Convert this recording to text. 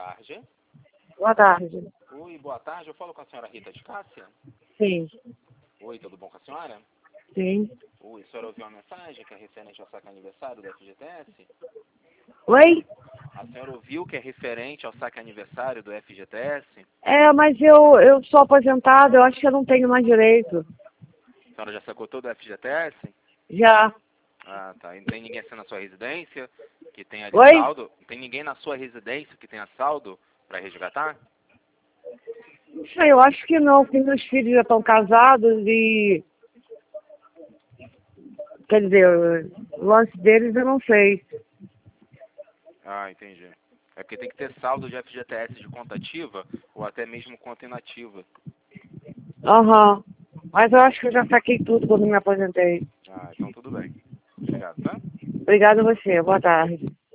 tarde. Boa tarde. Oi, boa tarde. Eu falo com a senhora Rita de Cássia? Sim. Oi, tudo bom com a senhora? Sim. Oi, a senhora ouviu uma mensagem que é referente ao saque aniversário do FGTS? Oi? A senhora ouviu que é referente ao saque aniversário do FGTS? Mas eu sou aposentada, eu acho que eu não tenho mais direito. A senhora já sacou todo o FGTS? Já. Ah, tá. E não tem ninguém assim na sua residência que tenha ali Oi? saldo? Não tem ninguém na sua residência que tenha saldo para resgatar? Não sei, eu acho que não, porque meus filhos já estão casados e... Quer dizer, o lance deles eu não sei. Ah, entendi. É porque tem que ter saldo de FGTS de conta ativa ou até mesmo conta inativa. Aham. Mas eu acho que eu já saquei tudo quando me aposentei. Ah, então tudo bem. Obrigado, tá? Obrigada a você. Boa tarde.